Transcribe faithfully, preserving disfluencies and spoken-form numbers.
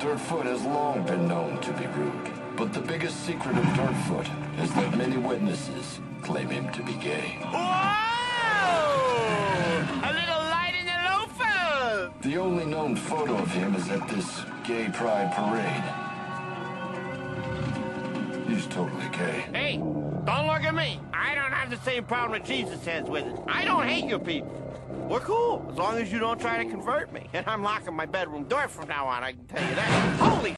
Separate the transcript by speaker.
Speaker 1: Dirtfoot has long been known to be rude. But the biggest secret of Dirtfoot is that many witnesses claim him to be gay.
Speaker 2: Whoa! A little light in the loafer!
Speaker 1: The only known photo of him is at this gay pride parade. He's totally gay.
Speaker 2: Hey, don't look at me. I don't have the same problem that Jesus has with it. I don't hate you people. We're cool, as long as you don't try to convert me. And I'm locking my bedroom door from now on, I can tell you that. Holy